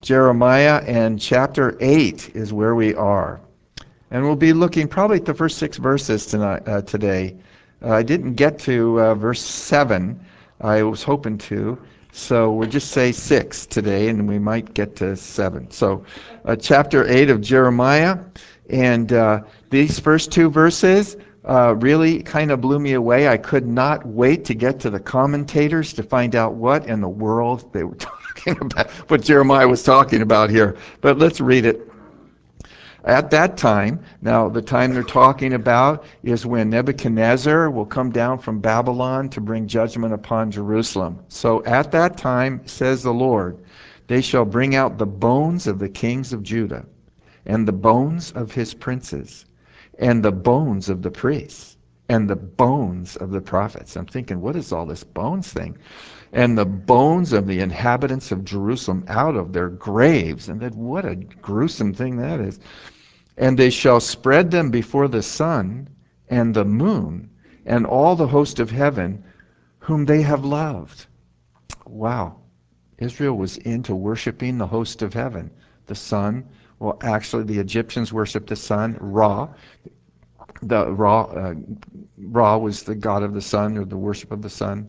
Jeremiah, and chapter 8 is where we are. And we'll be looking probably at the first 6 verses today. I didn't get to verse 7. I was hoping to. So we'll just say 6 today, and we might get to 7. So chapter 8 of Jeremiah. And these first 2 verses really kind of blew me away. I could not wait to get to the commentators to find out what in the world they were talking about, what Jeremiah was talking about here. But let's read it. At that time, now the time they're talking about is when Nebuchadnezzar will come down from Babylon to bring judgment upon Jerusalem. So at that time, says the Lord, they shall bring out the bones of the kings of Judah, and the bones of his princes, and the bones of the priests, and the bones of the prophets. I'm thinking, what is all this bones thing? And the bones of the inhabitants of Jerusalem out of their graves. And then what a gruesome thing that is. And they shall spread them before the sun and the moon and all the host of heaven whom they have loved. Wow. Israel was into worshiping the host of heaven. The sun, well, actually, the Egyptians worshiped the sun, Ra. Ra was the god of the sun, or the worship of the sun.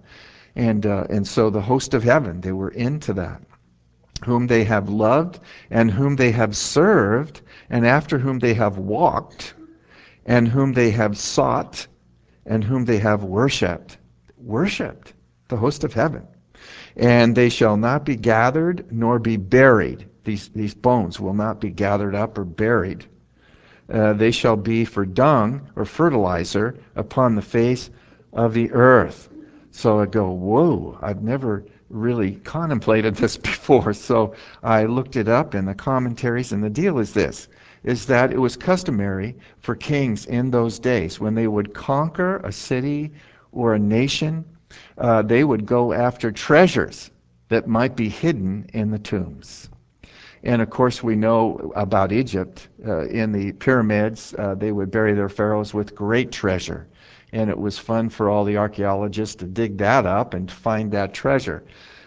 And so the host of heaven, they were into that. Whom they have loved, and whom they have served, and after whom they have walked, and whom they have sought, and whom they have worshipped. Worshipped the host of heaven. And they shall not be gathered nor be buried. These bones will not be gathered up or buried. They shall be for dung or fertilizer upon the face of the earth. So I go, whoa, I've never really contemplated this before. So I looked it up in the commentaries, and the deal is this, is that it was customary for kings in those days, when they would conquer a city or a nation, they would go after treasures that might be hidden in the tombs. And of course, we know about Egypt. In the pyramids, they would bury their pharaohs with great treasure. And it was fun for all the archaeologists to dig that up and find that treasure.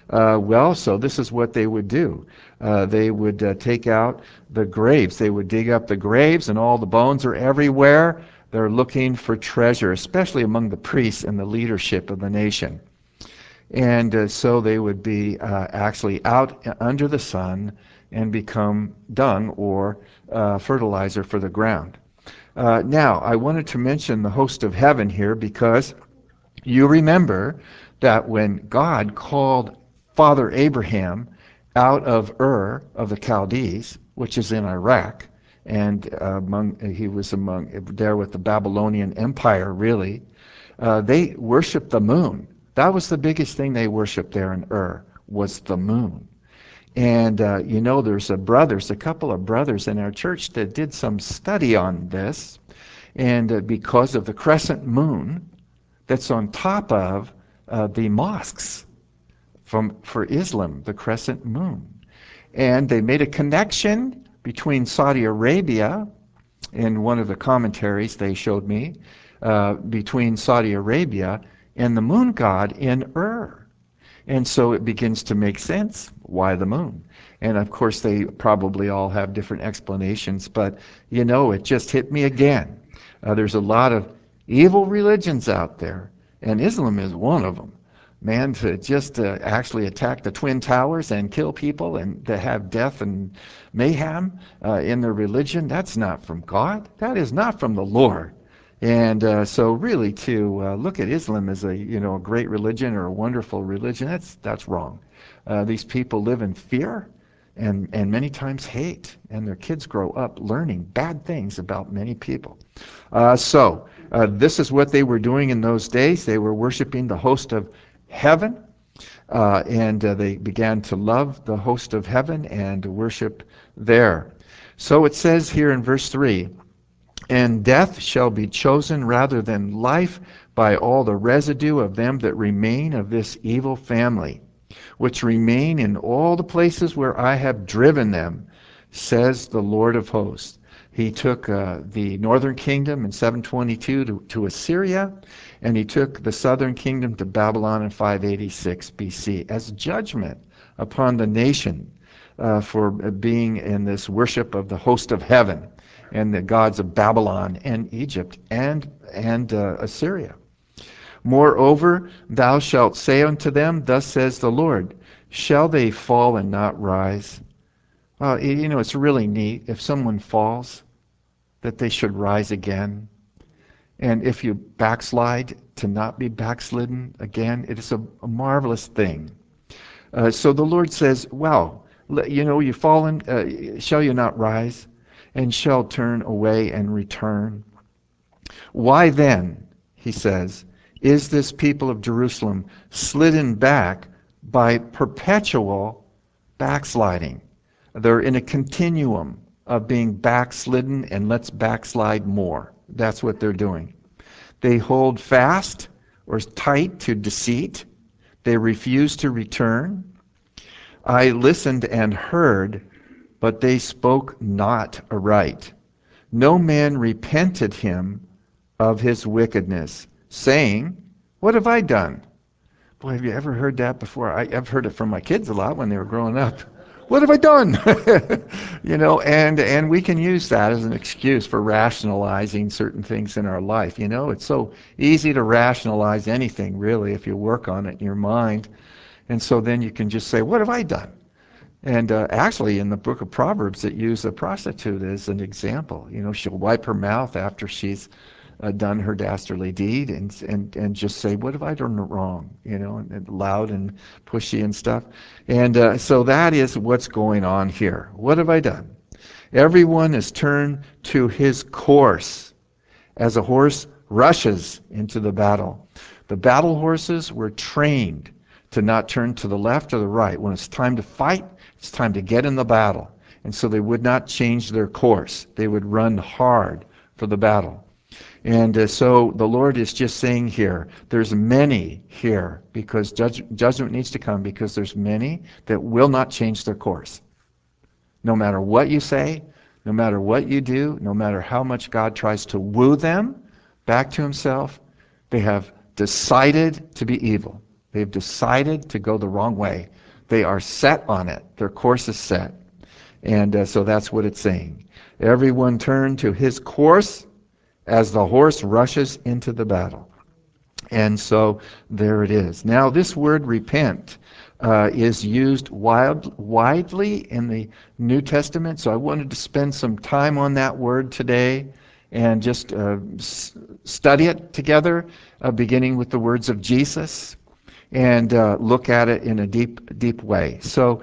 So this is what they would do. They would take out the graves. They would dig up the graves, and all the bones are everywhere. They're looking for treasure, especially among the priests and the leadership of the nation. And so they would be actually out under the sun and become dung or fertilizer for the ground. Now, I wanted to mention the host of heaven here because you remember that when God called Father Abraham out of Ur of the Chaldees, which is in Iraq, and he was among there with the Babylonian Empire, really, they worshiped the moon. That was the biggest thing they worshiped there in Ur, was the moon. And there's a couple of brothers in our church that did some study on this, and because of the crescent moon that's on top of the mosques for Islam, the crescent moon. And they made a connection between Saudi Arabia, in one of the commentaries they showed me, between Saudi Arabia and the moon god in Ur. And so it begins to make sense. Why the moon? And of course, they probably all have different explanations, but it just hit me again. There's a lot of evil religions out there, and Islam is one of them. Man, to just actually attack the Twin Towers and kill people and to have death and mayhem in their religion, that's not from God. That is not from the Lord. And so really to look at Islam as a great religion or a wonderful religion, that's wrong. These people live in fear and many times hate, and their kids grow up learning bad things about many people. This is what they were doing in those days. They were worshiping the host of heaven, and they began to love the host of heaven and worship there. So it says here in verse 3, and death shall be chosen rather than life by all the residue of them that remain of this evil family, which remain in all the places where I have driven them, says the Lord of hosts. He took the northern kingdom in 722 to Assyria, and he took the southern kingdom to Babylon in 586 BC as judgment upon the nation for being in this worship of the host of heaven and the gods of Babylon and Egypt and Assyria. Moreover, thou shalt say unto them, thus says the Lord, shall they fall and not rise? It's really neat if someone falls, that they should rise again. And if you backslide, to not be backslidden again, it is a marvelous thing. So the Lord says, well, you've fallen, shall you not rise, and shall turn away and return? Why then, he says, is this people of Jerusalem slidden back by perpetual backsliding? They're in a continuum of being backslidden and let's backslide more. That's what they're doing. They hold fast or tight to deceit. They refuse to return. I listened and heard, but they spoke not aright. No man repented him of his wickedness, saying, what have I done? Boy, have you ever heard that before? I've heard it from my kids a lot when they were growing up. What have I done? And we can use that as an excuse for rationalizing certain things in our life. It's so easy to rationalize anything, really, if you work on it in your mind. And so then you can just say, what have I done? And actually, in the book of Proverbs, it uses a prostitute as an example. She'll wipe her mouth after she's done her dastardly deed and just say, what have I done wrong? And loud and pushy and stuff. And so that is what's going on here. What have I done? Everyone is turned to his course as a horse rushes into the battle. The battle horses were trained to not turn to the left or the right. When it's time to fight, it's time to get in the battle. And so they would not change their course. They would run hard for the battle. And so the Lord is just saying here, there's many here because judgment needs to come because there's many that will not change their course. No matter what you say, no matter what you do, no matter how much God tries to woo them back to himself, they have decided to be evil. They've decided to go the wrong way. They are set on it. Their course is set. And so that's what it's saying. Everyone turn to his course as the horse rushes into the battle. And so there it is. Now, this word repent is used widely in the New Testament, so I wanted to spend some time on that word today and just study it together, beginning with the words of Jesus, and look at it in a deep way. So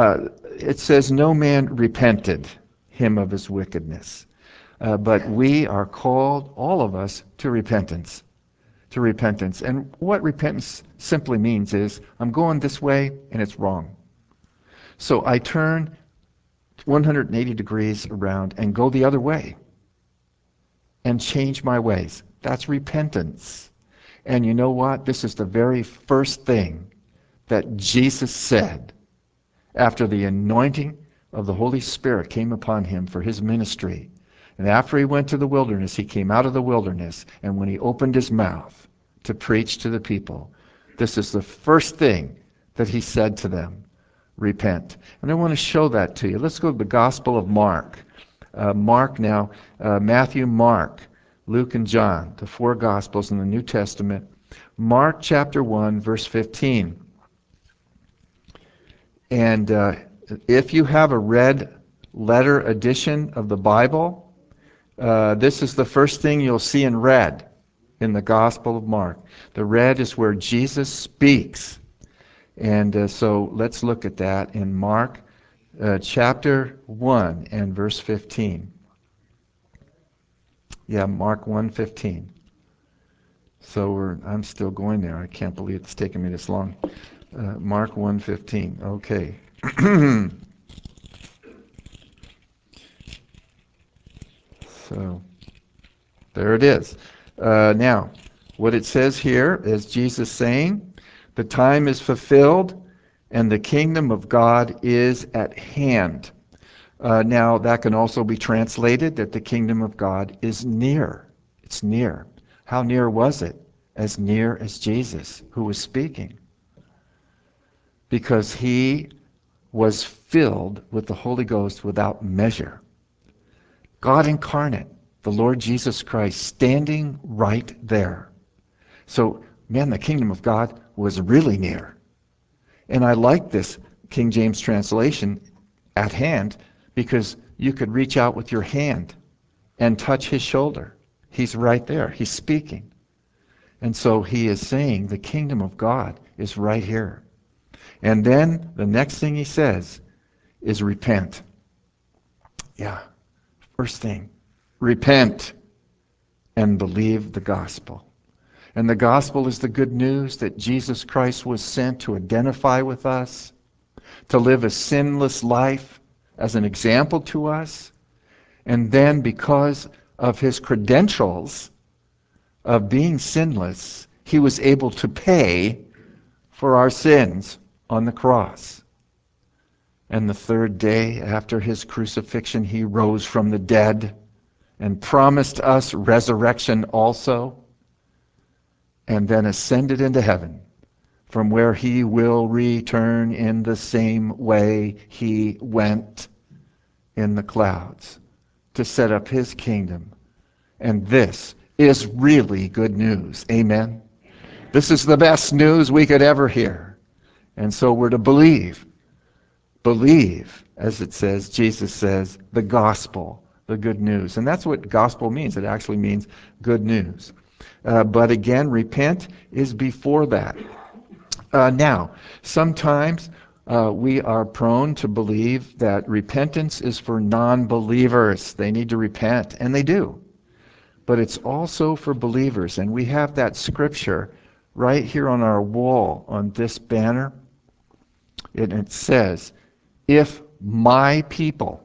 it says, no man repented him of his wickedness. But we are called, all of us, to repentance. To repentance. And what repentance simply means is, I'm going this way and it's wrong. So I turn 180 degrees around and go the other way and change my ways. That's repentance. And you know what? This is the very first thing that Jesus said after the anointing of the Holy Spirit came upon him for his ministry. And after he went to the wilderness, he came out of the wilderness, and when he opened his mouth to preach to the people, this is the first thing that he said to them, repent. And I want to show that to you. Let's go to the Gospel of Mark. Matthew, Mark, Luke, and John, the four Gospels in the New Testament. Mark chapter 1, verse 15. And if you have a red letter edition of the Bible, this is the first thing you'll see in red in the Gospel of Mark. The red is where Jesus speaks. And so let's look at that in Mark chapter 1 and verse 15. Yeah, Mark 1:15. So I'm still going there. I can't believe it's taken me this long. Mark 1:15. Okay. So there it is. Now, what it says here is Jesus saying, the time is fulfilled and the kingdom of God is at hand. Now, that can also be translated that the kingdom of God is near. It's near. How near was it? As near as Jesus, who was speaking. Because he was filled with the Holy Ghost without measure. God incarnate, the Lord Jesus Christ, standing right there. So, man, the kingdom of God was really near. And I like this King James translation, at hand, because you could reach out with your hand and touch his shoulder. He's right there. He's speaking. And so he is saying the kingdom of God is right here. And then the next thing he says is repent. Yeah. First thing, repent and believe the gospel. And the gospel is the good news that Jesus Christ was sent to identify with us, to live a sinless life as an example to us. And then because of his credentials of being sinless, he was able to pay for our sins on the cross. And the third day after his crucifixion, he rose from the dead and promised us resurrection also, and then ascended into heaven, from where he will return in the same way he went, in the clouds, to set up his kingdom. And this is really good news. Amen? This is the best news we could ever hear. And so we're to believe. Believe, as it says, Jesus says, the gospel, the good news. And that's what gospel means. It actually means good news. But again, repent is before that. Now, sometimes we are prone to believe that repentance is for non-believers. They need to repent, and they do. But it's also for believers. And we have that scripture right here on our wall on this banner. And it says, if my people,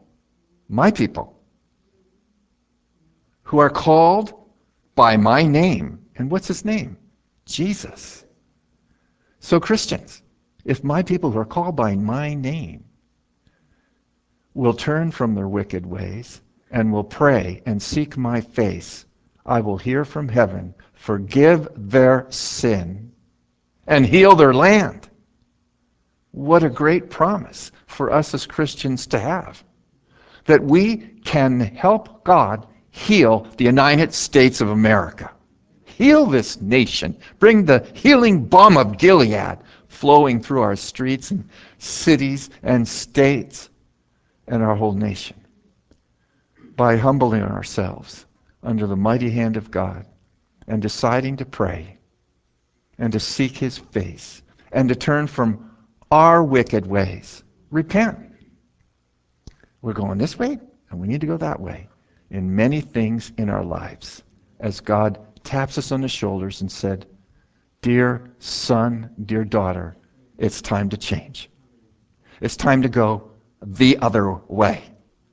who are called by my name, and what's his name? Jesus. So Christians, if my people who are called by my name will turn from their wicked ways and will pray and seek my face, I will hear from heaven, forgive their sin, and heal their land. What a great promise for us as Christians to have. That we can help God heal the United States of America. Heal this nation. Bring the healing balm of Gilead flowing through our streets and cities and states and our whole nation. By humbling ourselves under the mighty hand of God and deciding to pray and to seek his face and to turn from our wicked ways. Repent. We're going this way, and we need to go that way in many things in our lives. As God taps us on the shoulders and said, dear son, dear daughter, it's time to change. It's time to go the other way.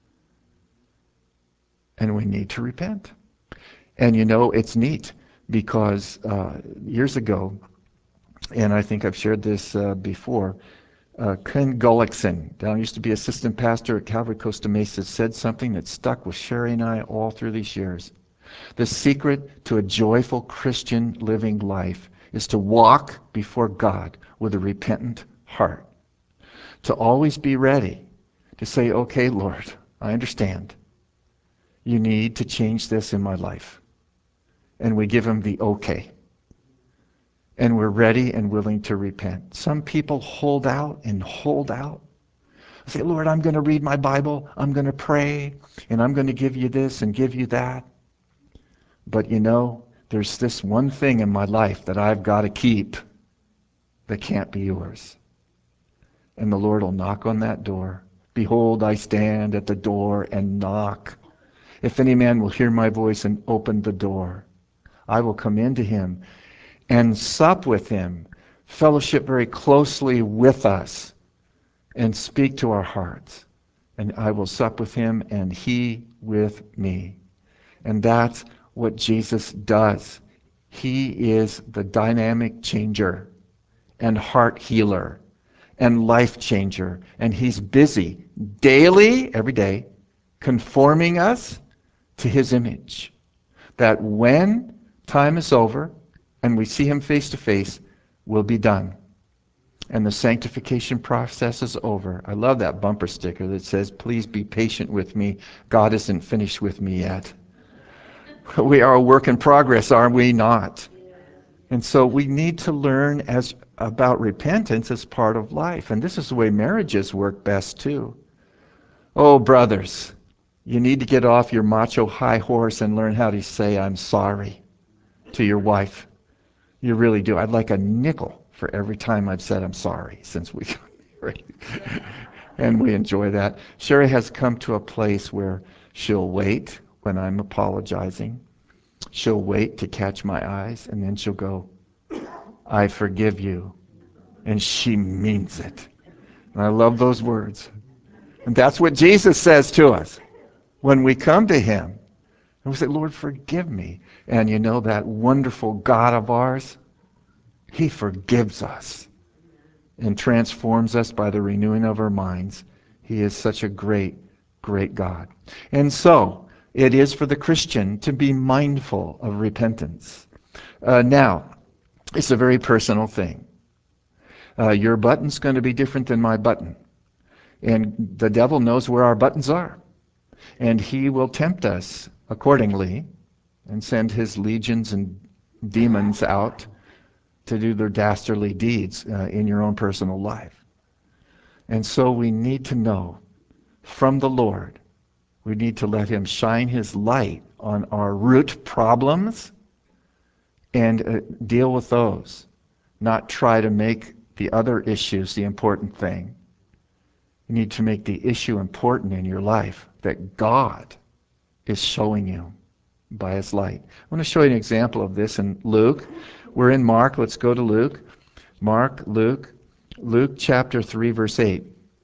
And we need to repent. And you know, it's neat because years ago, and I think I've shared this before, Ken Gullickson, down used to be assistant pastor at Calvary Costa Mesa, said something that stuck with Sherry and I all through these years. The secret to a joyful Christian living life is to walk before God with a repentant heart. To always be ready to say, okay, Lord, I understand. You need to change this in my life. And we give him the okay. And we're ready and willing to repent. Some people hold out and hold out. Say, Lord, I'm going to read my Bible, I'm going to pray, and I'm going to give you this and give you that. But you know, there's this one thing in my life that I've got to keep that can't be yours. And the Lord will knock on that door. Behold, I stand at the door and knock. If any man will hear my voice and open the door, I will come into him and sup with him, fellowship very closely with us, and speak to our hearts. And I will sup with him and he with me. And that's what Jesus does. He is the dynamic changer and heart healer and life changer. And he's busy daily, every day, conforming us to his image. That when time is over and we see him face to face, we'll be done. and the sanctification process is over. I love that bumper sticker that says, "Please be patient with me. God isn't finished with me yet." We are a work in progress, are we not? And so we need to learn about repentance as part of life. And this is the way marriages work best too. Oh, brothers, you need to get off your macho high horse and learn how to say "I'm sorry" to your wife. You really do. I'd like a nickel for every time I've said "I'm sorry" since we got married. And we enjoy that. Sherry has come to a place where she'll wait when I'm apologizing. She'll wait to catch my eyes, and then she'll go, "I forgive you." And she means it. And I love those words. And that's what Jesus says to us when we come to him. And we say, "Lord, forgive me." And you know that wonderful God of ours? He forgives us and transforms us by the renewing of our minds. He is such a great, great God. And so, it is for the Christian to be mindful of repentance. Now, it's a very personal thing. Your button's going to be different than my button. And the devil knows where our buttons are. And he will tempt us accordingly and send his legions and demons out to do their dastardly deeds in your own personal life. And so we need to know from the Lord, we need to let him shine his light on our root problems and deal with those, not try to make the other issues the important thing. You need to make the issue important in your life that God is showing you by his light. I want to show you an example of this in Luke. We're in Mark. Let's go to Luke. Luke chapter 3, verse 8.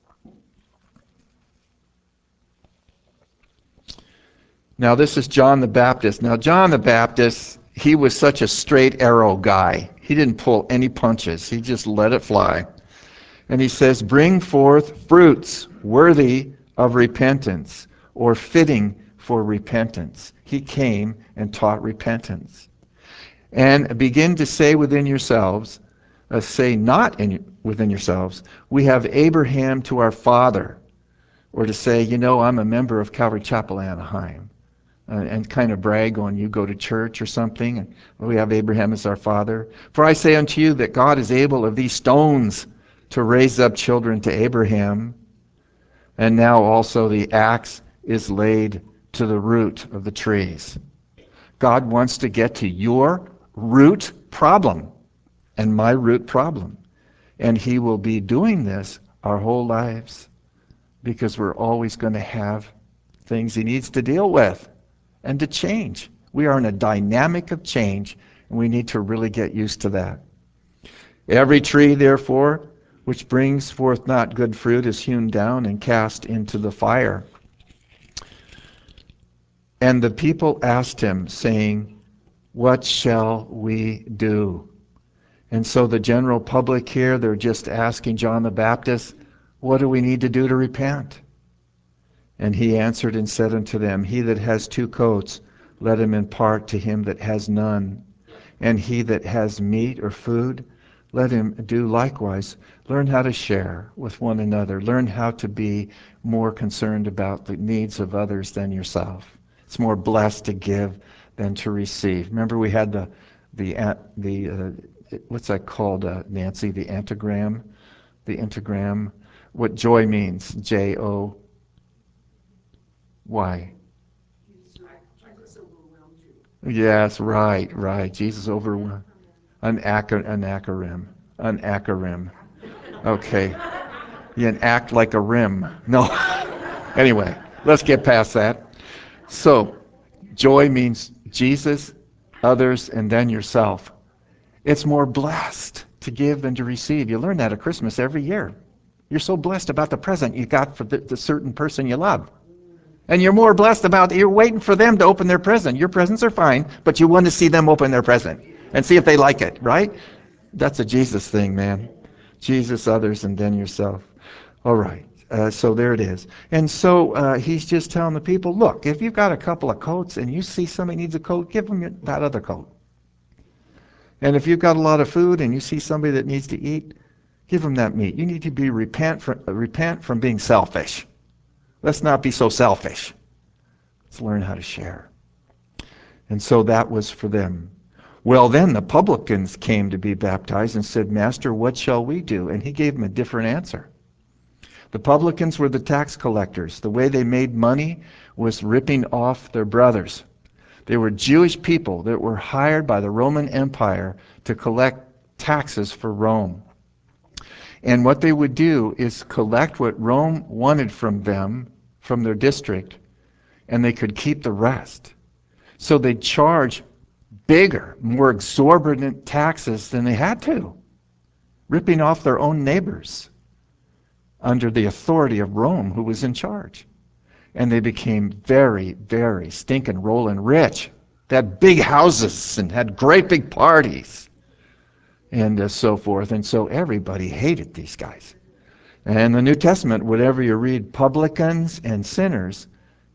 Now this is John the Baptist. Now John the Baptist, he was such a straight arrow guy. He didn't pull any punches. He just let it fly. And he says, "Bring forth fruits worthy of repentance," or fitting for repentance. He came and taught repentance. "And begin to say within yourselves," within yourselves, "We have Abraham to our father." Or to say, "I'm a member of Calvary Chapel, Anaheim." And kind of brag on you go to church or something. And we have Abraham as our father. "For I say unto you that God is able of these stones to raise up children to Abraham. And now also the axe is laid to the root of the trees." God wants to get to your root problem and my root problem. And he will be doing this our whole lives because we're always going to have things he needs to deal with and to change. We are in a dynamic of change, and we need to really get used to that. "Every tree, therefore, which brings forth not good fruit is hewn down and cast into the fire." And the people asked him, saying, "What shall we do?" And so the general public here, they're just asking John the Baptist, "What do we need to do to repent?" And he answered and said unto them, "He that has 2 coats, let him impart to him that has none. And he that has meat or food, let him do likewise." Learn how to share with one another. Learn how to be more concerned about the needs of others than yourself. It's more blessed to give than to receive. Remember we had the what's that called, Nancy? The antigram? The intagram. What joy means. Joy. Yes, right. Jesus overwhelmed. An acronym. Okay. You act like a rim. No. Anyway, let's get past that. So, joy means Jesus, others, and then yourself. It's more blessed to give than to receive. You learn that at Christmas every year. You're so blessed about the present you got for the certain person you love. And you're more blessed you're waiting for them to open their present. Your presents are fine, but you want to see them open their present and see if they like it, right? That's a Jesus thing, man. Jesus, others, and then yourself. All right. So there it is. And so he's just telling the people, look, if you've got a couple of coats and you see somebody needs a coat, give them that other coat. And if you've got a lot of food and you see somebody that needs to eat, Give them that meat. You need to be repent from being selfish. Let's not be so selfish. Let's learn how to share. And so that was for them. Well, then the publicans came to be baptized and said, Master, what shall we do? And he gave them a different answer. The publicans were the tax collectors. The way they made money was ripping off their brothers. They were Jewish people that were hired by the Roman Empire to collect taxes for Rome. And what they would do is collect what Rome wanted from them, from their district, and they could keep the rest. So they'd charge bigger, more exorbitant taxes than they had to, ripping off their own neighbors under the authority of Rome, who was in charge. And they became very, very stinking rolling rich. They had big houses and had great big parties and so forth. And so everybody hated these guys. And in the New Testament, whatever you read, publicans and sinners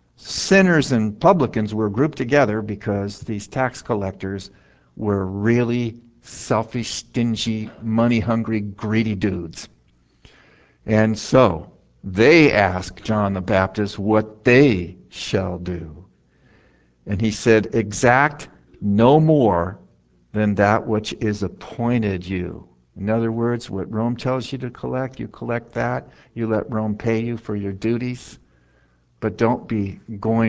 and publicans were grouped together because these tax collectors were really selfish, stingy, money-hungry, greedy dudes. And so they asked John the Baptist what they shall do. And he said, exact no more than that which is appointed you. In other words, what Rome tells you to collect, you collect that. You let Rome pay you for your duties. But don't be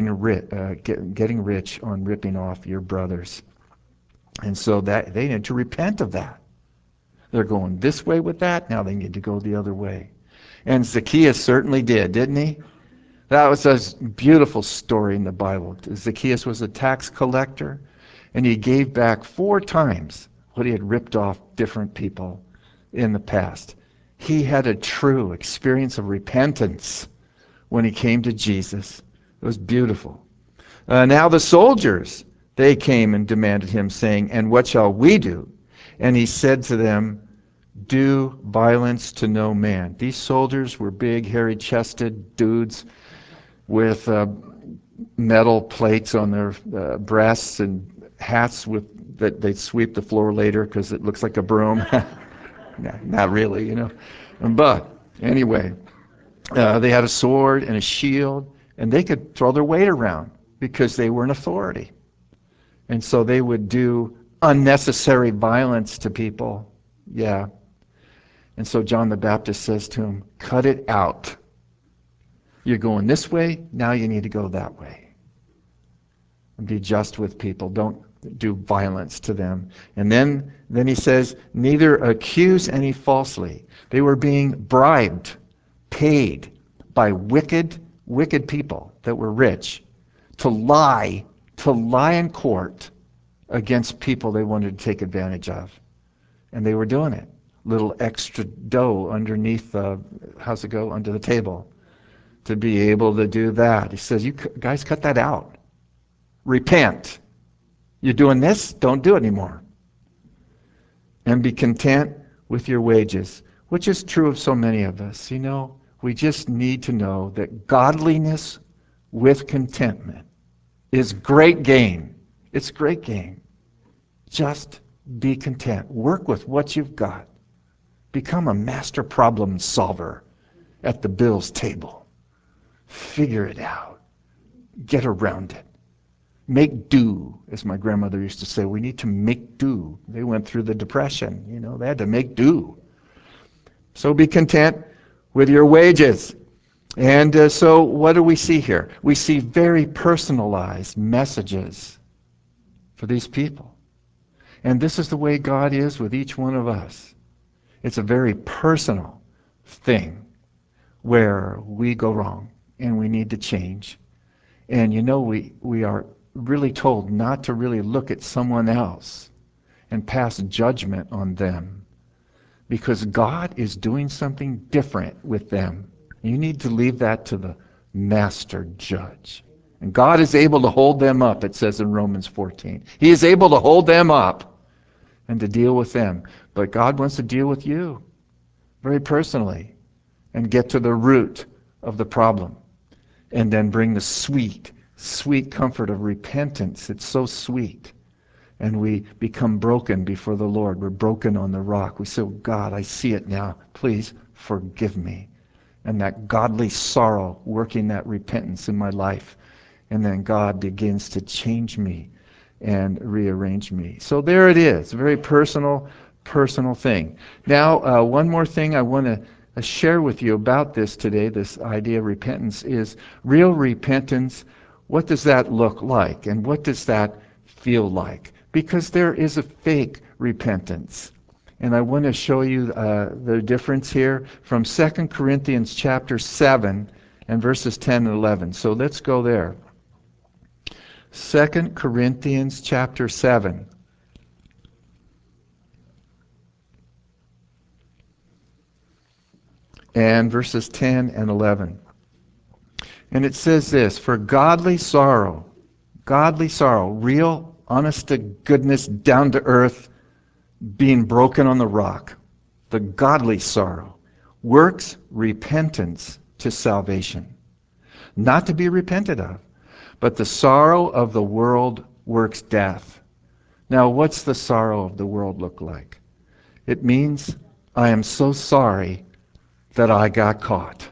getting rich on ripping off your brothers. And so that they need to repent of that. They're going this way with that, now they need to go the other way. And Zacchaeus certainly did, didn't he? That was a beautiful story in the Bible. Zacchaeus was a tax collector, and he gave back 4 times what he had ripped off different people in the past. He had a true experience of repentance when he came to Jesus. It was beautiful. Now the soldiers, they came and demanded him, saying, and what shall we do? And he said to them, do violence to no man. These soldiers were big, hairy-chested dudes with metal plates on their breasts and hats that they'd sweep the floor later because it looks like a broom. Not really, you know. But anyway, they had a sword and a shield, and they could throw their weight around because they were an authority. And so they would do unnecessary violence to people. Yeah. And so John the Baptist says to him, cut it out. You're going this way, now you need to go that way. And be just with people. Don't do violence to them. And then he says, neither accuse any falsely. They were being bribed, paid by wicked people that were rich to lie in court against people they wanted to take advantage of. And they were doing it. Little extra dough underneath under the table to be able to do that. He says, you guys cut that out. Repent. You're doing this, don't do it anymore. And be content with your wages, which is true of so many of us. You know, we just need to know that godliness with contentment is great gain. It's great gain. Just be content. Work with what you've got. Become a master problem solver at the bills table. Figure it out. Get around it. Make do, as my grandmother used to say. We need to make do. They went through the Depression. You know, they had to make do. So be content with your wages. And so what do we see here? We see very personalized messages for these people. And this is the way God is with each one of us. It's a very personal thing where we go wrong and we need to change. And you know, we are really told not to really look at someone else and pass judgment on them because God is doing something different with them. You need to leave that to the master judge. And God is able to hold them up, it says in Romans 14. He is able to hold them up and to deal with them. But God wants to deal with you very personally and get to the root of the problem and then bring the sweet comfort of repentance. It's so sweet. and we become broken before the Lord. We're broken on the rock. We say, oh, God, I see it now. Please forgive me. And that godly sorrow working that repentance in my life. And then God begins to change me and rearrange me. So there it is, a very personal thing. Now, one more thing I want to share with you about this today, this idea of repentance, is real repentance. What does that look like? And what does that feel like? Because there is a fake repentance. And I want to show you the difference here from 2 Corinthians chapter 7 and verses 10 and 11. So let's go there. 2 Corinthians chapter 7. And verses 10 and 11. And it says this, for godly sorrow, real, honest to goodness, down to earth, being broken on the rock, the godly sorrow, works repentance to salvation, not to be repented of, but the sorrow of the world works death. Now, what's the sorrow of the world look like? It means I am so sorry that I got caught.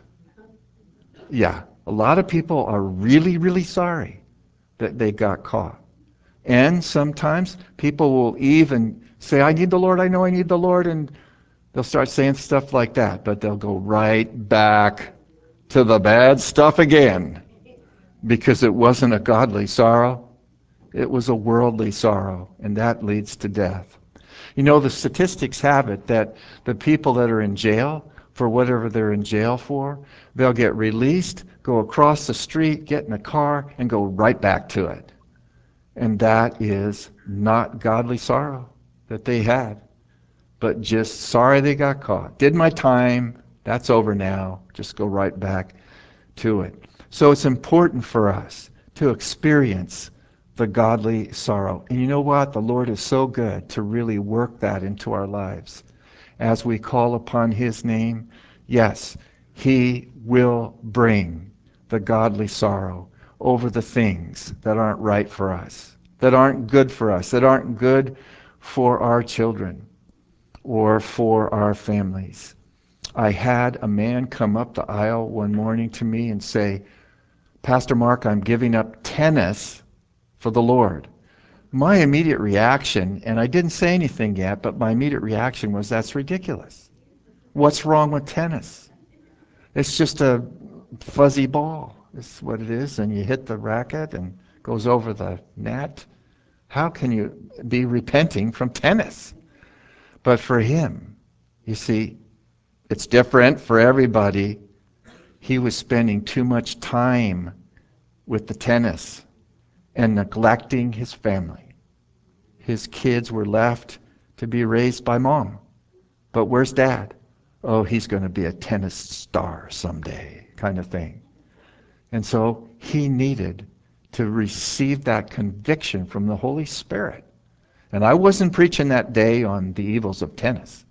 Yeah, a lot of people are really, really sorry that they got caught. And sometimes people will even say, I need the Lord, I know I need the Lord, and they'll start saying stuff like that, but they'll go right back to the bad stuff again because it wasn't a godly sorrow. It was a worldly sorrow, and that leads to death. You know, the statistics have it that the people that are in jail for whatever they're in jail for, they'll get released, go across the street, get in a car, and go right back to it. And that is not godly sorrow that they had, but just sorry they got caught. Did my time, that's over now, just go right back to it. So it's important for us to experience the godly sorrow. And you know what? The Lord is so good to really work that into our lives. As we call upon His name, yes, He will bring the godly sorrow over the things that aren't right for us, that aren't good for us, that aren't good for our children or for our families. I had a man come up the aisle one morning to me and say, Pastor Mark, I'm giving up tennis for the Lord. My immediate reaction, and I didn't say anything yet, but my immediate reaction was, that's ridiculous. What's wrong with tennis? It's just a fuzzy ball. It's what it is, and you hit the racket and it goes over the net. How can you be repenting from tennis? But for him, you see, it's different for everybody. He was spending too much time with the tennis and neglecting his family. His kids were left to be raised by mom. But where's dad? Oh, he's going to be a tennis star someday, kind of thing. And so he needed to receive that conviction from the Holy Spirit. And I wasn't preaching that day on the evils of tennis.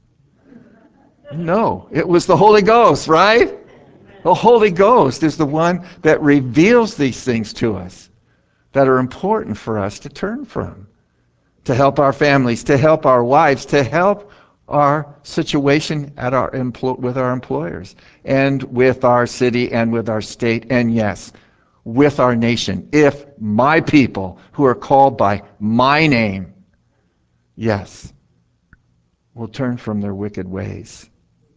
No, it was the Holy Ghost, right? The Holy Ghost is the one that reveals these things to us that are important for us to turn from, to help our families, to help our wives, to help our situation at with our employers, and with our city, and with our state, and yes, with our nation. If my people who are called by my name, yes, will turn from their wicked ways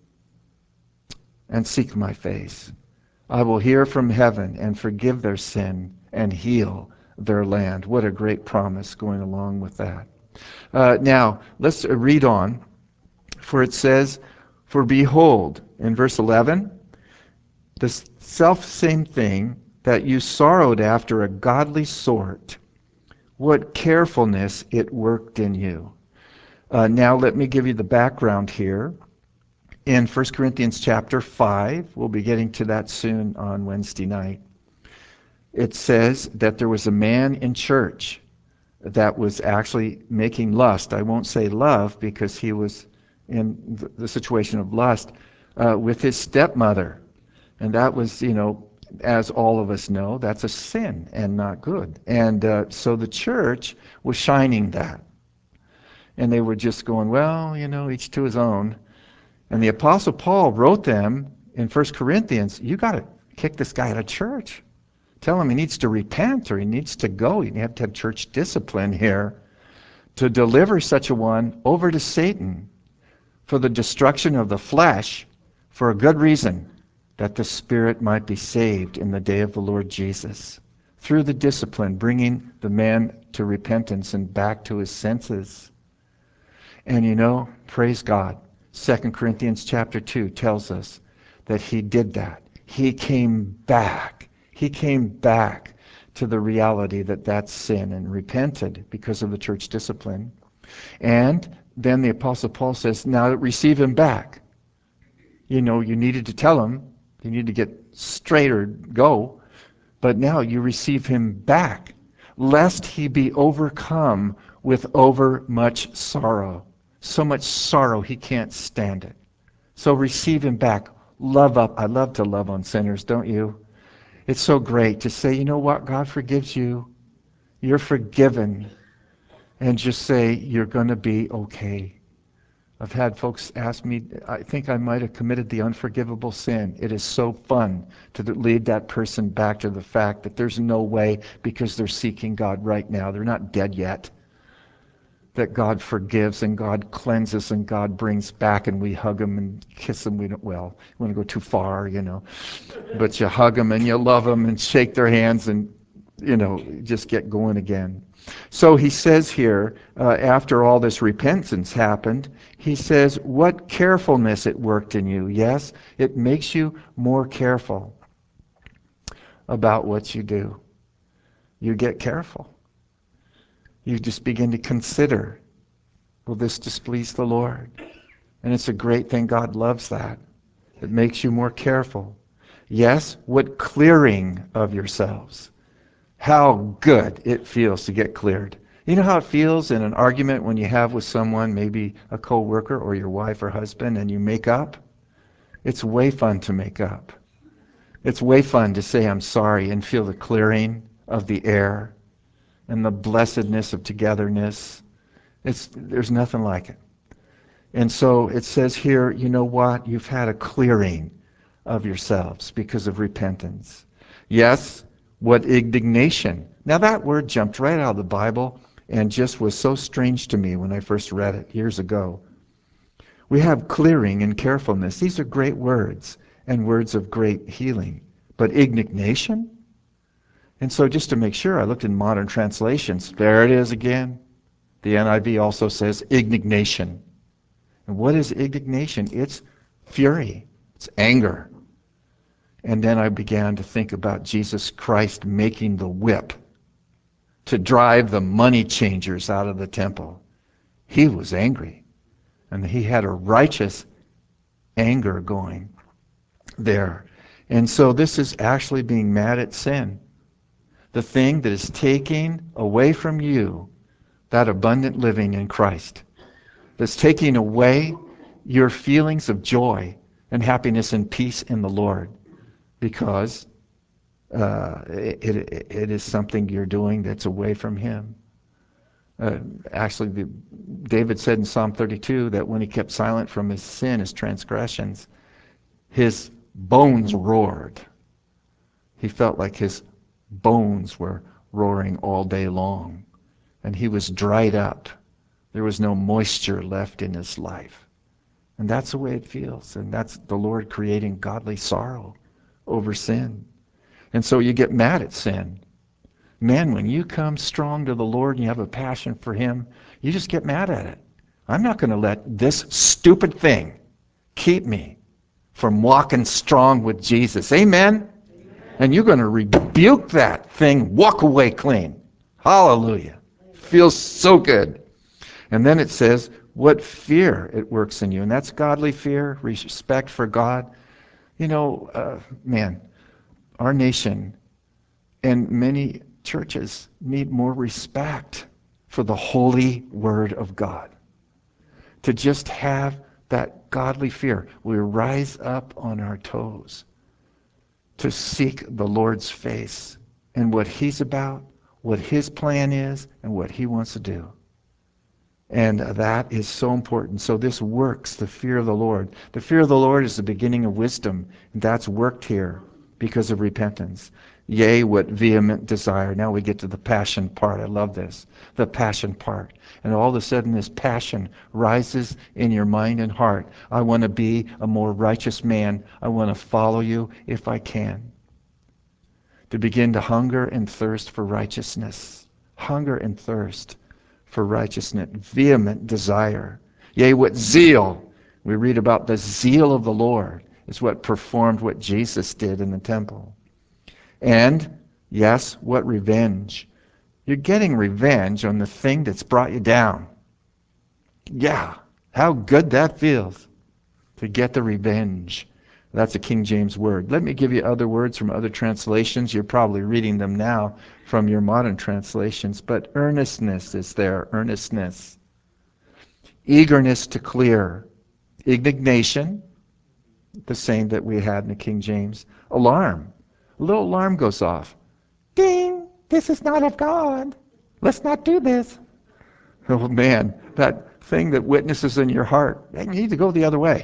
and seek my face, I will hear from heaven and forgive their sin and heal their land. What a great promise going along with that. Now, let's read on. For it says, for behold, in verse 11, the self-same thing that you sorrowed after a godly sort, what carefulness it worked in you. Now let me give you the background here. In 1 Corinthians chapter 5, we'll be getting to that soon on Wednesday night, it says that there was a man in church that was actually making lust. I won't say love because he was in the situation of lust with his stepmother. And that was, as all of us know, that's a sin and not good. And so the church was shining that. And they were just going, well, each to his own. And the Apostle Paul wrote them in 1 Corinthians, you got to kick this guy out of church. Tell him he needs to repent or he needs to go. You have to have church discipline here to deliver such a one over to Satan for the destruction of the flesh for a good reason, that the spirit might be saved in the day of the Lord Jesus. Through the discipline, bringing the man to repentance and back to his senses. And praise God, 2 Corinthians chapter 2 tells us that he did that. He came back. He came back to the reality that that's sin and repented because of the church discipline. And then the Apostle Paul says, now receive him back. You needed to tell him, you need to get straight or go, but now you receive him back, lest he be overcome with over much sorrow. So much sorrow he can't stand it. So receive him back. Love up. I love to love on sinners, don't you? It's so great to say, you know what? God forgives you. You're forgiven. And just say, you're going to be okay. I've had folks ask me, I think I might have committed the unforgivable sin. It is so fun to lead that person back to the fact that there's no way, because they're seeking God right now. They're not dead yet. That God forgives and God cleanses and God brings back, and we hug them and kiss them. We want to go too far, But you hug them and you love them and shake their hands and, just get going again. So he says here, after all this repentance happened, he says, what carefulness it worked in you. Yes, it makes you more careful about what you do. You get careful. You just begin to consider, will this displease the Lord? And it's a great thing. God loves that. It makes you more careful. Yes, what clearing of yourselves. How good it feels to get cleared. You know how it feels in an argument when you have with someone, maybe a co-worker or your wife or husband, and you make up? It's way fun to make up. It's way fun to say, I'm sorry, and feel the clearing of the air and the blessedness of togetherness. There's nothing like it. And so it says here, you know what? You've had a clearing of yourselves because of repentance. Yes, what indignation. Now that word jumped right out of the Bible and just was so strange to me when I first read it years ago. We have clearing and carefulness. These are great words and words of great healing. But indignation? And so just to make sure, I looked in modern translations. There it is again. The NIV also says indignation. And what is indignation? It's fury. It's anger. And then I began to think about Jesus Christ making the whip to drive the money changers out of the temple. He was angry. And he had a righteous anger going there. And so this is actually being mad at sin. The thing that is taking away from you that abundant living in Christ. That's taking away your feelings of joy and happiness and peace in the Lord. Because it is something you're doing that's away from him. Actually, David said in Psalm 32 that when he kept silent from his sin, his transgressions, his bones roared. He felt like his bones were roaring all day long. And he was dried up. There was no moisture left in his life. And that's the way it feels. And that's the Lord creating godly sorrow over sin. And so you get mad at sin. Man, when you come strong to the Lord and you have a passion for him, you just get mad at it. I'm not going to let this stupid thing keep me from walking strong with Jesus. Amen? And you're going to rebuke that thing, walk away clean. Hallelujah. Feels so good. And then it says, what fear it works in you. And that's godly fear, respect for God. Man, our nation and many churches need more respect for the holy word of God. To just have that godly fear. We rise up on our toes to seek the Lord's face and what he's about, what his plan is, and what he wants to do. And that is so important. So this works, the fear of the Lord. The fear of the Lord is the beginning of wisdom. And that's worked here because of repentance. Yea, what vehement desire. Now we get to the passion part. I love this. The passion part. And all of a sudden this passion rises in your mind and heart. I want to be a more righteous man. I want to follow you if I can. To begin to hunger and thirst for righteousness. Hunger and thirst for righteousness. Vehement desire. Yea, what zeal. We read about the zeal of the Lord is what performed what Jesus did in the temple. And, yes, what revenge. You're getting revenge on the thing that's brought you down. Yeah, how good that feels to get the revenge. That's a King James word. Let me give you other words from other translations. You're probably reading them now from your modern translations. But earnestness is there, earnestness. Eagerness to clear. Indignation, the same that we had in the King James. Alarm. A little alarm goes off. Ding! This is not of God. Let's not do this. Oh man, that thing that witnesses in your heart, you need to go the other way.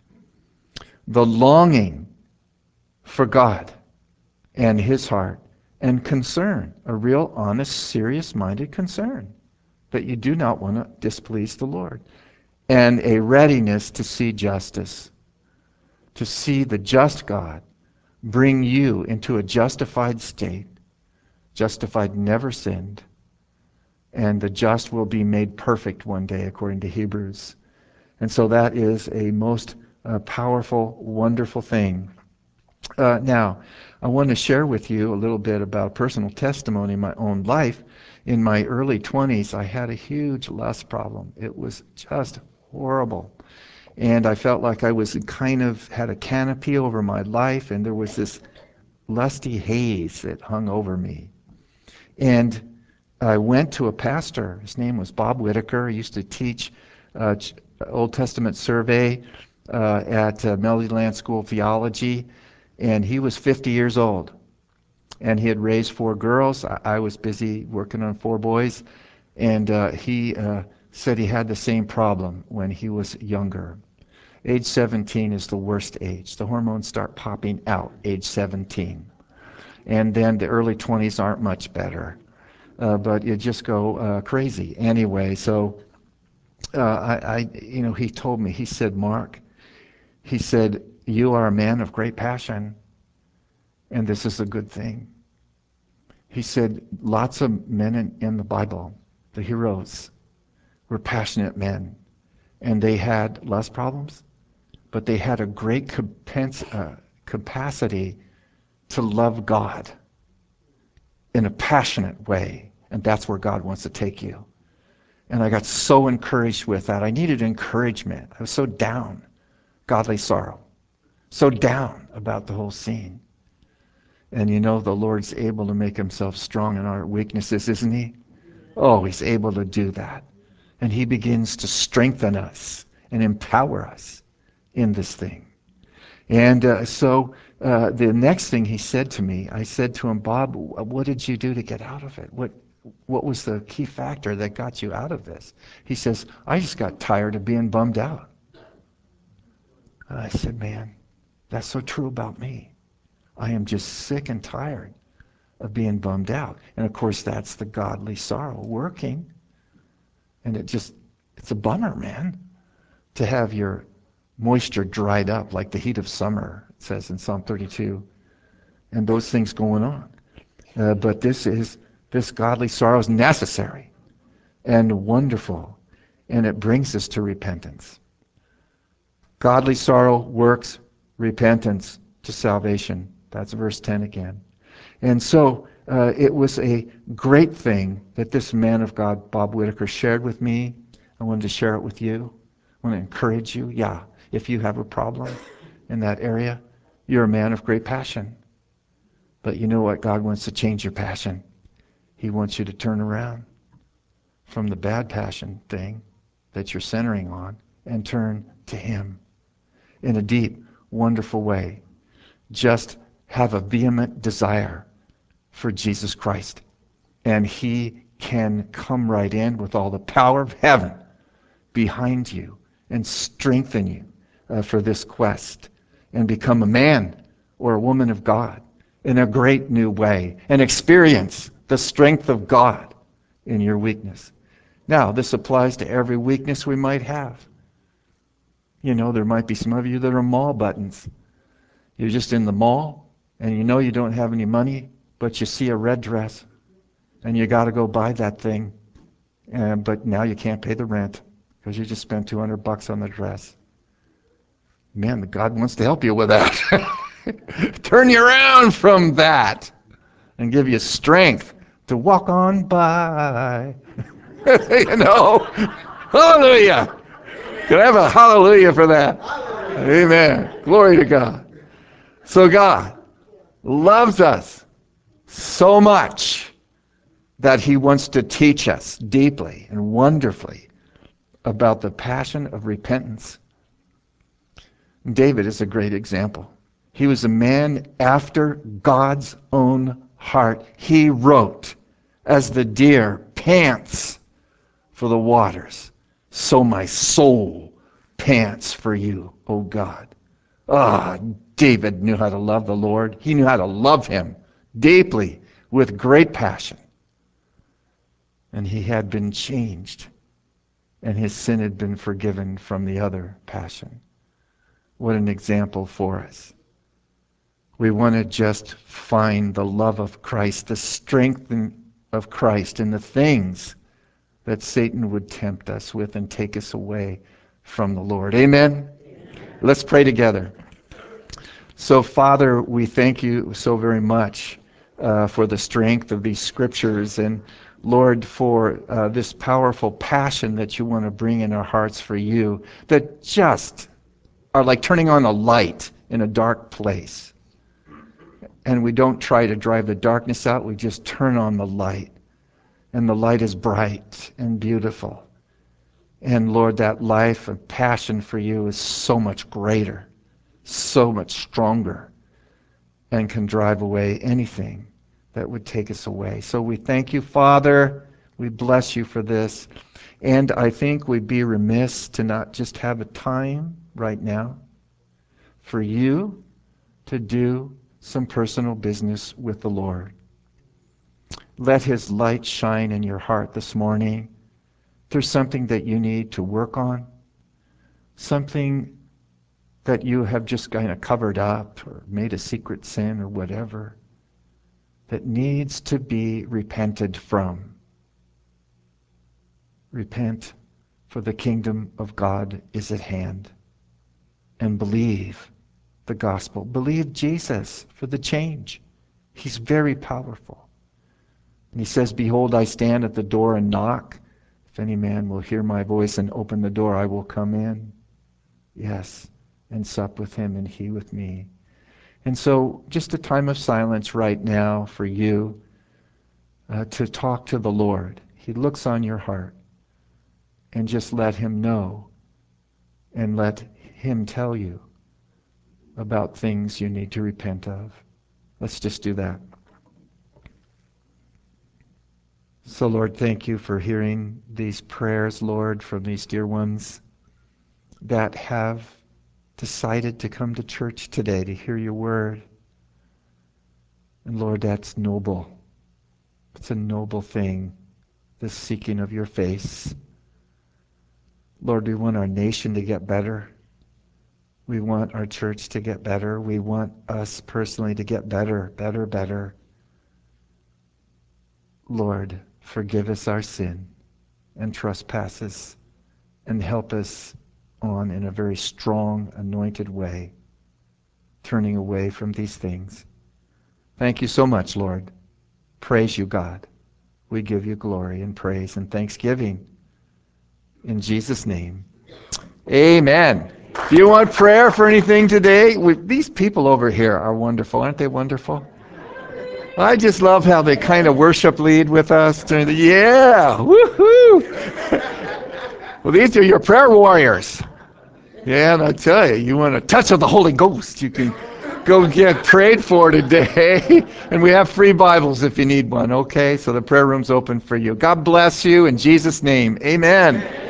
The longing for God and his heart and concern, a real honest, serious-minded concern that you do not want to displease the Lord. And a readiness to see justice, to see the just God bring you into a justified state, justified, never sinned, and the just will be made perfect one day, according to Hebrews. And so that is a most powerful, wonderful thing. Now, I want to share with you a little bit about personal testimony in my own life. In my early 20s, I had a huge lust problem. It was just horrible. And I felt like I was kind of had a canopy over my life, and there was this lusty haze that hung over me. And I went to a pastor. His name was Bob Whitaker. He used to teach Old Testament survey at Melody Land School of Theology. And he was 50 years old. And he had raised 4 girls. I was busy working on 4 boys. And he said he had the same problem when he was younger. Age 17 is the worst age. The hormones start popping out age 17. And then the early 20s aren't much better. But you just go crazy. Anyway, so he told me, he said, Mark, he said, you are a man of great passion, and this is a good thing. He said, lots of men in the Bible, the heroes, were passionate men, and they had lust problems, but they had a great capacity to love God in a passionate way, and that's where God wants to take you. And I got so encouraged with that. I needed encouragement. I was so down, godly sorrow, so down about the whole scene. And you know the Lord's able to make himself strong in our weaknesses, isn't he? Oh, he's able to do that. And he begins to strengthen us and empower us in this thing. And so the next thing he said to me, I said to him, Bob, what did you do to get out of it? What was the key factor that got you out of this? He says, I just got tired of being bummed out. And I said, man, that's so true about me. I am just sick and tired of being bummed out. And of course, that's the godly sorrow working. And it's a bummer, man, to have your moisture dried up like the heat of summer, it says in Psalm 32. And those things going on. But this godly sorrow is necessary and wonderful, and it brings us to repentance. Godly sorrow works repentance to salvation. That's verse 10 again. And so it was a great thing that this man of God, Bob Whitaker, shared with me. I wanted to share it with you. I want to encourage you. Yeah, if you have a problem in that area, you're a man of great passion. But you know what? God wants to change your passion. He wants you to turn around from the bad passion thing that you're centering on and turn to him in a deep, wonderful way. Just have a vehement desire for Jesus Christ. And he can come right in with all the power of heaven behind you and strengthen you for this quest and become a man or a woman of God in a great new way and experience the strength of God in your weakness. Now, this applies to every weakness we might have. You know, there might be some of you that are mall buttons. You're just in the mall, and you know you don't have any money, but you see a red dress, and you got to go buy that thing. But now you can't pay the rent because you just spent $200 on the dress. Man, God wants to help you with that. Turn you around from that and give you strength to walk on by. You know, hallelujah. Can I have a hallelujah for that? Amen. Glory to God. So God loves us so much that he wants to teach us deeply and wonderfully about the passion of repentance. David is a great example. He was a man after God's own heart. He wrote, as the deer pants for the waters, so my soul pants for you, O God. David knew how to love the Lord. He knew how to love him deeply with great passion. And he had been changed, and his sin had been forgiven from the other passion. What an example for us. We want to just find the love of Christ, the strength of Christ in the things that Satan would tempt us with and take us away from the Lord. Amen? Let's pray together. So, Father, we thank you so very much for the strength of these scriptures, and Lord, for this powerful passion that you want to bring in our hearts for you, that just are like turning on a light in a dark place. And we don't try to drive the darkness out, we just turn on the light. And the light is bright and beautiful. And Lord, that life and passion for you is so much greater, so much stronger, and can drive away anything that would take us away. So we thank you, Father. We bless you for this. And I think we'd be remiss to not just have a time right now for you to do some personal business with the Lord. Let his light shine in your heart this morning. If there's something that you need to work on, something that you have just kind of covered up or made a secret sin or whatever, that needs to be repented from. Repent, for the kingdom of God is at hand. And believe the gospel. Believe Jesus for the change. He's very powerful. And he says, behold, I stand at the door and knock. If any man will hear my voice and open the door, I will come in. Yes, and sup with him and he with me. And so just a time of silence right now for you to talk to the Lord. He looks on your heart, and just let him know and let him tell you about things you need to repent of. Let's just do that. So Lord, thank you for hearing these prayers, Lord, from these dear ones that have decided to come to church today to hear your word. And Lord, that's noble. It's a noble thing, this seeking of your face. Lord, we want our nation to get better. We want our church to get better. We want us personally to get better, better. Lord, forgive us our sin and trespasses and help us on in a very strong, anointed way, turning away from these things. Thank you so much, Lord. Praise you, God. We give you glory and praise and thanksgiving. In Jesus' name, amen. Do you want prayer for anything today? These people over here are wonderful. Aren't they wonderful? I just love how they kind of worship lead with us during the, yeah, woohoo! Well, these are your prayer warriors. Yeah, and I tell you, you want a touch of the Holy Ghost, you can go get prayed for today. And we have free Bibles if you need one, okay? So the prayer room's open for you. God bless you in Jesus' name. Amen.